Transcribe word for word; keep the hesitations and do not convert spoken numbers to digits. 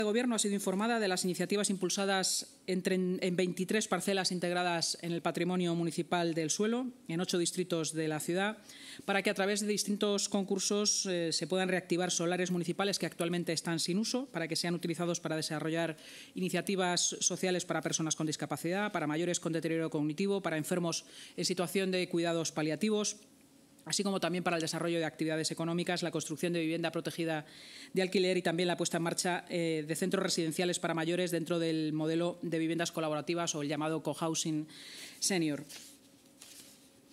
de Gobierno ha sido informada de las iniciativas impulsadas entre, en veintitrés parcelas integradas en el patrimonio municipal del suelo, en ocho distritos de la ciudad, para que a través de distintos concursos eh, se puedan reactivar solares municipales que actualmente están sin uso, para que sean utilizados para desarrollar iniciativas sociales para personas con discapacidad, para mayores con deterioro cognitivo, para enfermos en situación de cuidados paliativos, así como también para el desarrollo de actividades económicas, la construcción de vivienda protegida de alquiler y también la puesta en marcha eh, de centros residenciales para mayores dentro del modelo de viviendas colaborativas o el llamado cohousing senior.